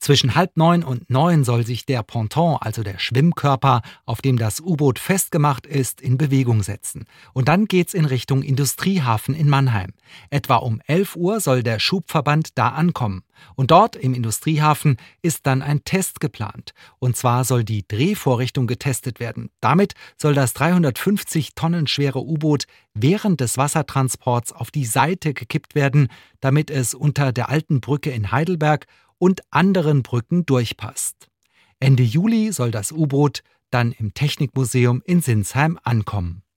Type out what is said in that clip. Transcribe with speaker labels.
Speaker 1: Zwischen 8:30 und 9 soll sich der Ponton, also der Schwimmkörper, auf dem das U-Boot festgemacht ist, in Bewegung setzen. Und dann geht's in Richtung Industriehafen in Mannheim. Etwa um 11 Uhr soll der Schubverband da ankommen. Und dort im Industriehafen ist dann ein Test geplant. Und zwar soll die Drehvorrichtung getestet werden. Damit soll das 350 Tonnen schwere U-Boot während des Wassertransports auf die Seite gekippt werden, damit es unter der alten Brücke in Heidelberg und anderen Brücken durchpasst. Ende Juli soll das U-Boot dann im Technikmuseum in Sinsheim ankommen.